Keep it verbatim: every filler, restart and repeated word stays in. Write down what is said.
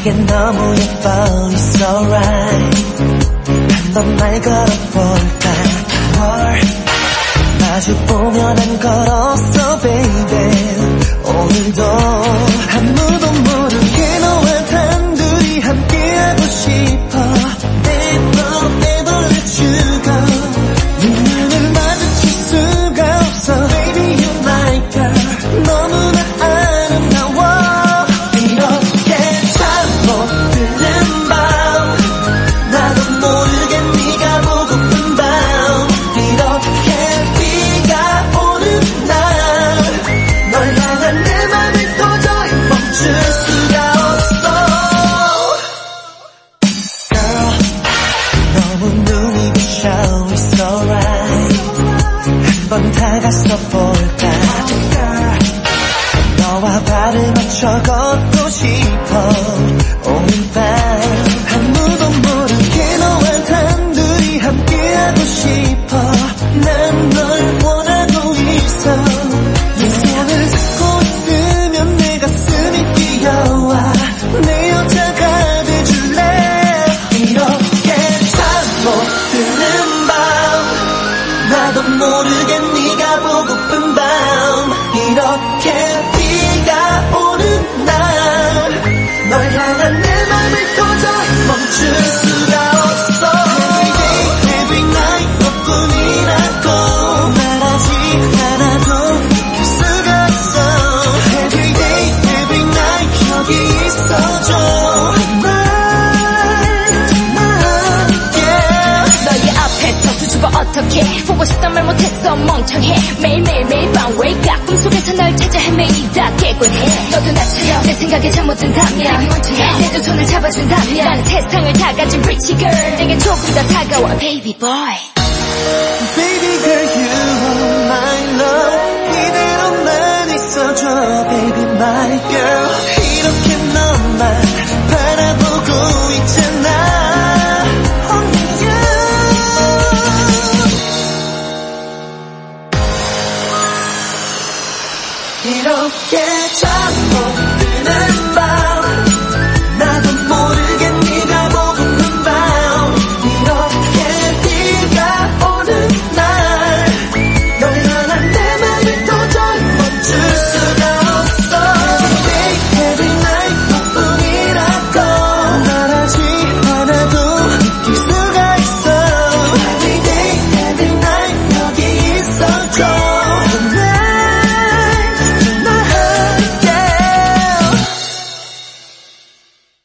내겐 너무 예뻐 It's alright 한번 말 걸어볼까 뭘 마주보면 안 걸었어 baby 오늘도 아무도 모르게 너와 단둘이 함께하고 싶어 Never never let you go 눈을 마주칠 수가 없어 Baby you're my girl 너무나 아름다워 이렇게 잠 못 드는 밤 나도 모르게 네가 보고픈 밤 이렇게 비가 오는 날 널 향한 내 맘을 도저히 멈출 수가 없어 Girl 너무 눈이 부셔 It's alright 한번 다가서 볼까 Girl 너와 발을 맞춰 걷고 싶어 오늘 밤 아무도 모르게 너와 단둘이 함께하고 싶어 난 널 원하고 있어 네 손을 잡고 있으면 내 가슴이 뛰어와 내 여자가 돼줄래 이렇게 잠 못 드는 밤 나도 모르게 네가 보고픈 밤 이렇게 비가 오는 날 널 향한 내 맘을 도저히 멈출 수가 없어 Every day, every night 너뿐이라고 말하지 않아도 느낄 수가 있어 Every day, every night 여기 있어줘 정말 정말 yeah. 너의 앞에서 수줍어 어떡해 보고 싶단 말 못했어 멍청해 매일매일 매일 밤 wake up 꿈속에서 널 찾아 헤매이다 깨곤 해 너도 나처럼 내 생각에 잠 못 든다면 내 두 손을 잡아준다면 난 세상을 다 가진 pretty girl 내게 조금 더 다가와 baby boy Baby girl you are my love 이대로만 있어줘 baby my girl